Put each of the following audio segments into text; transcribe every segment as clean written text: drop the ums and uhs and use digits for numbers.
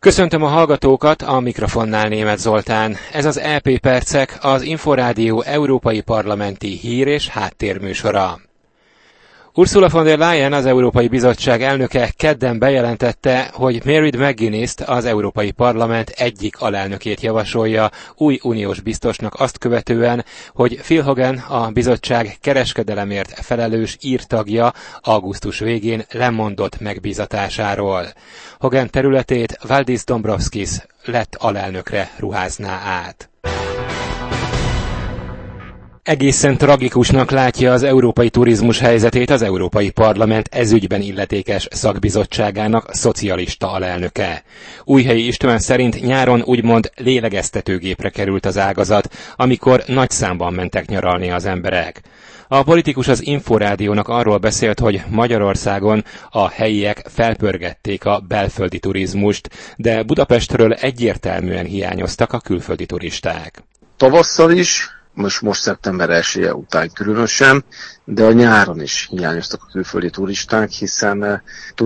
Köszöntöm a hallgatókat, a mikrofonnál Németh Zoltán. Ez az EP Percek, az Inforádió európai parlamenti hír- és háttérműsora. Ursula von der Leyen, az Európai Bizottság elnöke kedden bejelentette, hogy Mairead McGuinness-t, az Európai Parlament egyik alelnökét javasolja új uniós biztosnak azt követően, hogy Phil Hogan, a bizottság kereskedelemért felelős írtagja augusztus végén lemondott megbízatásáról. Hogan területét Valdis Dombrovskis lett alelnökre ruházná át. Egészen tragikusnak látja az európai turizmus helyzetét az Európai Parlament ezügyben illetékes szakbizottságának szocialista alelnöke. Újhelyi István szerint nyáron úgymond lélegeztetőgépre került az ágazat, amikor nagy számban mentek nyaralni az emberek. A politikus az Inforádiónak arról beszélt, hogy Magyarországon a helyiek felpörgették a belföldi turizmust, de Budapestről egyértelműen hiányoztak a külföldi turisták. Tavasszal is, most szeptember 1-e után különösen, de a nyáron is hiányoztak a külföldi turisták, hiszen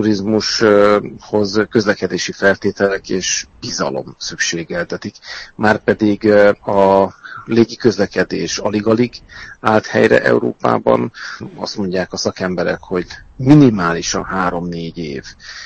turizmushoz közlekedési feltételek és bizalom szükségeltetik. Márpedig a légi közlekedés alig-alig állt helyre Európában. Azt mondják a szakemberek, hogy minimálisan 3-4 év,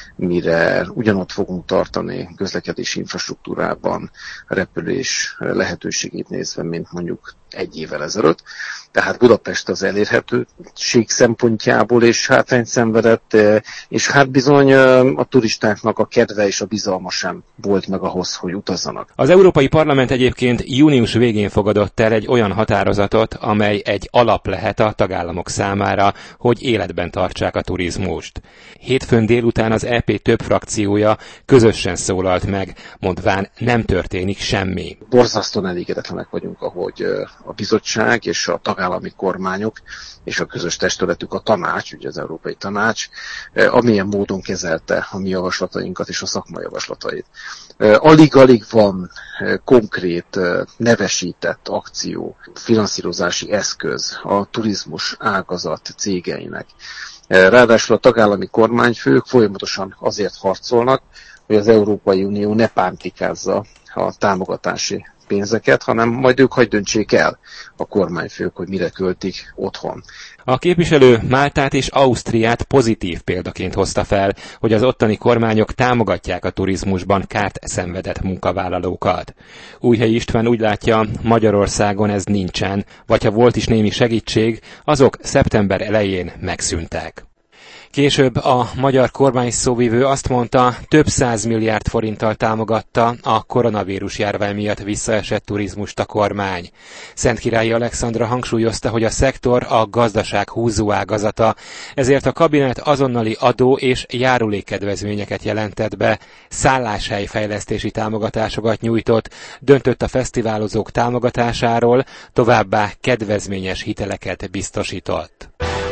mire ugyanott fogunk tartani közlekedési infrastruktúrában repülés lehetőségét nézve, mint mondjuk 1 évvel ezelőtt. Tehát Budapest az elérhetőség szempontjából és hátrányt szenvedett, és hát bizony a turistáknak a kedve és a bizalma sem volt meg ahhoz, hogy utazzanak. Az Európai Parlament egyébként június végén fogadott el egy olyan határozatot, amely egy alap lehet a tagállamok számára, hogy életben tartsák a turizmust. Hétfőn délután az EP több frakciója közösen szólalt meg, mondván nem történik semmi. Borzasztóan elégedetlenek vagyunk, ahogy a bizottság és a tagállami kormányok és a közös testületük, a tanács, ugye az Európai Tanács, amilyen módon kezelte a mi javaslatainkat és a szakma javaslatait. Alig-alig van konkrét, nevesített akció, finanszírozási eszköz a turizmus ágazat cégeinek. Ráadásul a tagállami kormányfők folyamatosan azért harcolnak, hogy az Európai Unió ne pántikázza a támogatási pénzeket, hanem majd ők hagy döntsék el a kormányfők, hogy mire költik otthon. A képviselő Máltát és Ausztriát pozitív példaként hozta fel, hogy az ottani kormányok támogatják a turizmusban kárt szenvedett munkavállalókat. Újhelyi István úgy látja, Magyarországon ez nincsen, vagy ha volt is némi segítség, azok szeptember elején megszűntek. Később a magyar kormány szóvivő azt mondta, több 100 milliárd forinttal támogatta a koronavírus járvány miatt visszaesett turizmust a kormány. Szentkirályi Alexandra hangsúlyozta, hogy a szektor a gazdaság húzó ágazata, ezért a kabinet azonnali adó és járulékkedvezményeket jelentett be, szálláshelyfejlesztési támogatásokat nyújtott, döntött a fesztiválozók támogatásáról, továbbá kedvezményes hiteleket biztosított.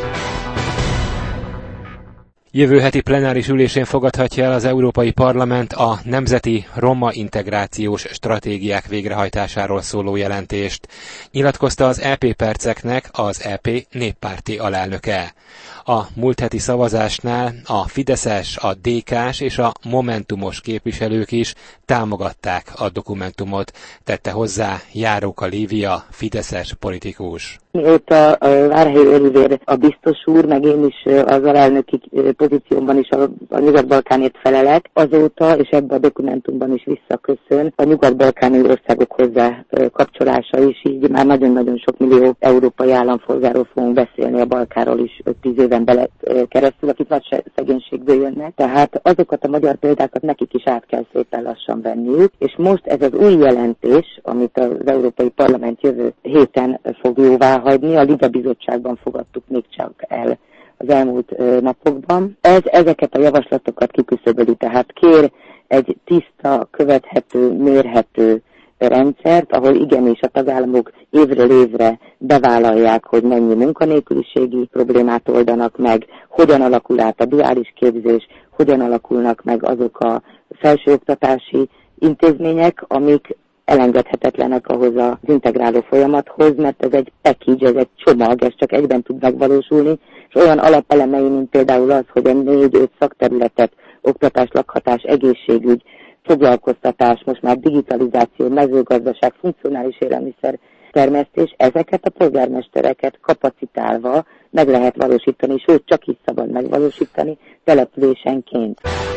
Jövő heti plenáris ülésén fogadhatja el az Európai Parlament a nemzeti roma integrációs stratégiák végrehajtásáról szóló jelentést, nyilatkozta az EP Perceknek az EP néppárti alelnöke. A múlt heti szavazásnál a fideszes, a DK-s és a momentumos képviselők is támogatták a dokumentumot, tette hozzá Járóka Lívia, fideszes politikus. Mióta Várhelyi Olivér a biztos úr, meg én is az alelnöki pozíciómban is a Nyugat-Balkánért felelek, azóta, és ebben a dokumentumban is visszaköszön a nyugat-balkáni országok hozzá kapcsolása is, így már nagyon-nagyon sok millió európai állampolgárról fogunk beszélni, a Balkánról is 10 éven bele keresztül, akik nagy szegénységből jönnek. Tehát azokat a magyar példákat nekik is át kell szépen lassan venniük, és most ez az új jelentés, amit az Európai Parlament jövő héten fog jóvá hagyni, a Libe bizottságban fogadtuk még csak el az elmúlt napokban. Ezeket a javaslatokat kiküszöböli, tehát kér egy tiszta, követhető, mérhető rendszert, ahol igenis a tagállamok évről évre bevállalják, hogy mennyi munkanélküliségi problémát oldanak meg, hogyan alakul át a duális képzés, hogyan alakulnak meg azok a felsőoktatási intézmények, amik elengedhetetlenek ahhoz az integráló folyamathoz, mert ez egy package, ez egy csomag, ez csak egyben tud megvalósulni, és olyan alapelemei, mint például az, hogy a 4-5 szakterületet, oktatás, lakhatás, egészségügy foglalkoztatás, most már digitalizáció, mezőgazdaság, funkcionális élelmiszer termesztés, ezeket a polgármestereket kapacitálva meg lehet valósítani, sőt csak is szabad megvalósítani településenként.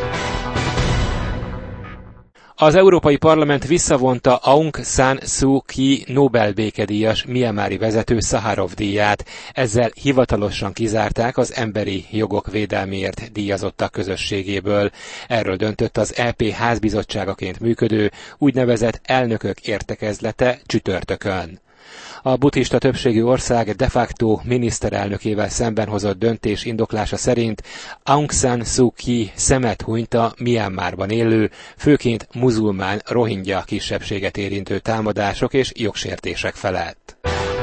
Az Európai Parlament visszavonta Aung San Suu Kyi Nobel békedíjas Myanmari vezető Szaharov-díját, ezzel hivatalosan kizárták az emberi jogok védelméért díjazottak közösségéből. Erről döntött az EP házbizottságaként működő úgynevezett elnökök értekezlete csütörtökön. A buddhista többségű ország de facto miniszterelnökével szemben hozott döntés indoklása szerint Aung San Suu Kyi szemet hunyt a Myanmarban élő, főként muzulmán rohingya kisebbséget érintő támadások és jogsértések felett.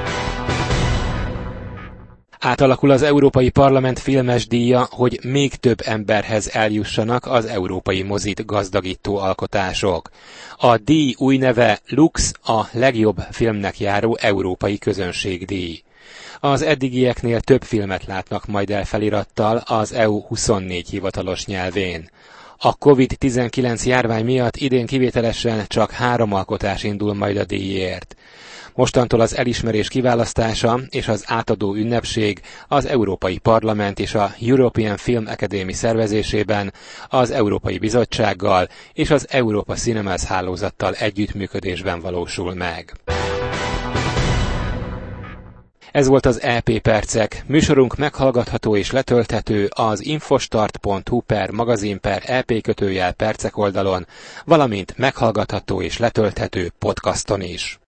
Átalakul az Európai Parlament filmes díja, hogy még több emberhez eljussanak az európai mozit gazdagító alkotások. A díj új neve Lux, a legjobb filmnek járó európai közönségdíj. Az eddigieknél több filmet látnak majd el felirattal az EU 24 hivatalos nyelvén. A COVID-19 járvány miatt idén kivételesen csak 3 alkotás indul majd a díjért. Mostantól az elismerés kiválasztása és az átadó ünnepség az Európai Parlament és a European Film Academy szervezésében az Európai Bizottsággal és az Europa Cinemas hálózattal együttműködésben valósul meg. Ez volt az EP Percek. Műsorunk meghallgatható és letölthető az infostart.hu/magazin/EP_percek oldalon, valamint meghallgatható és letölthető podcaston is.